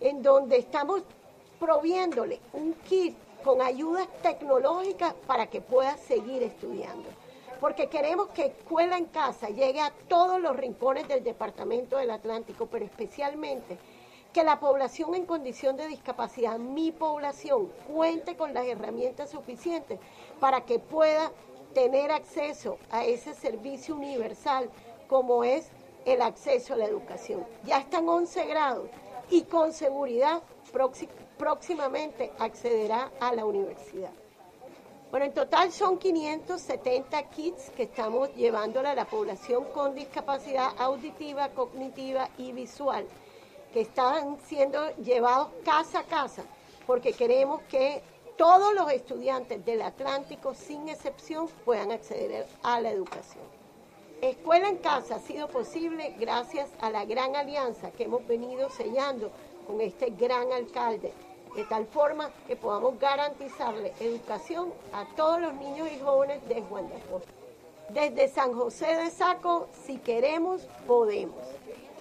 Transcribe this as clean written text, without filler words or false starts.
en donde estamos proviéndole un kit con ayudas tecnológicas para que pueda seguir estudiando. Porque queremos que Escuela en Casa llegue a todos los rincones del Departamento del Atlántico, pero especialmente que la población en condición de discapacidad, mi población, cuente con las herramientas suficientes para que pueda tener acceso a ese servicio universal como es el acceso a la educación. Ya están 11 grados y con seguridad próximamente accederá a la universidad. Bueno, en total son 570 kits que estamos llevándole a la población con discapacidad auditiva, cognitiva y visual, que están siendo llevados casa a casa, porque queremos que todos los estudiantes del Atlántico, sin excepción, puedan acceder a la educación. Escuela en Casa ha sido posible gracias a la gran alianza que hemos venido sellando con este gran alcalde, de tal forma que podamos garantizarle educación a todos los niños y jóvenes de Juan de Acosta. Desde San José de Saco, si queremos, podemos.